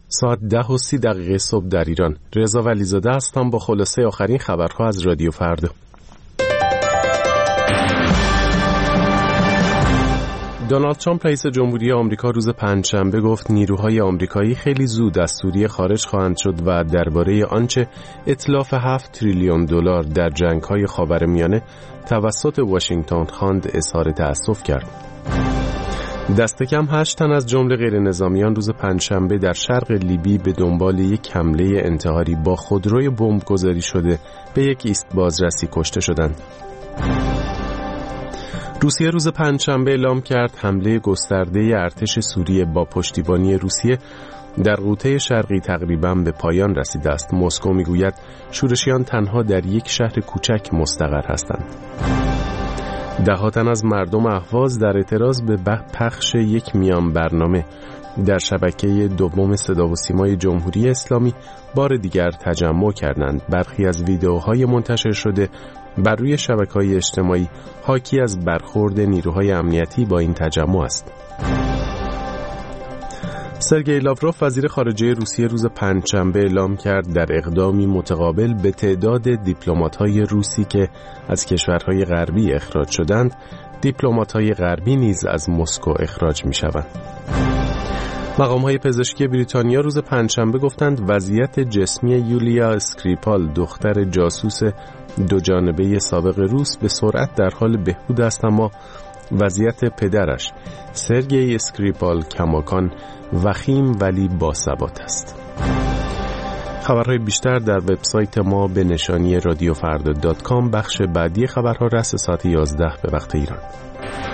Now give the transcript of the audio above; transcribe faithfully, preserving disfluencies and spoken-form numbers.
ساعت ده و سی دقیقه صبح در ایران. رضا ولیزاده هستم با خلاصه آخرین خبرها از رادیو فردا. دونالد ترامپ رئیس جمهوری آمریکا روز پنجشنبه گفت نیروهای آمریکایی خیلی زود از سوریه خارج خواهند شد و درباره آنچه اتلاف هفت تریلیون دلار در جنگ‌های خاورمیانه توسط واشنگتن خواند اظهار تأسف کرد. دست کم هشت تن از جمله غیر نظامیان روز پنجشنبه در شرق لیبی به دنبال یک حمله انتحاری با خودروی بمب گذاری شده به یک ایست بازرسی کشته شدند. روسیه روز پنجشنبه اعلام کرد حمله گسترده ارتش سوریه با پشتیبانی روسیه در قوطه شرقی تقریباً به پایان رسیده است. مسکو میگوید شورشیان تنها در یک شهر کوچک مستقر هستند. ده تن از مردم اهواز در اعتراض به پخش یک میان برنامه در شبکه دوم صدا و سیمای جمهوری اسلامی بار دیگر تجمع کردند. برخی از ویدئوهای منتشر شده بر روی شبکه‌های اجتماعی حاکی از برخورد نیروهای امنیتی با این تجمع است. سرگئی لاوروف وزیر خارجه روسیه روز پنجشنبه اعلام کرد در اقدامی متقابل به تعداد دیپلمات‌های روسی که از کشورهای غربی اخراج شدند، دیپلمات‌های غربی نیز از مسکو اخراج می‌شوند. مقام‌های پزشکی بریتانیا روز پنجشنبه گفتند وضعیت جسمی یولیا اسکریپال، دختر جاسوس دو جانبه سابق روس، به سرعت در حال بهبود است، اما وضعیت پدرش سرگئی اسکریپال کماکان وخیم ولی باثبات است. خبرهای بیشتر در وبسایت ما به نشانی رادیو فردا دات کام. بخش بعدی خبرها رأس ساعت یازده به وقت ایران.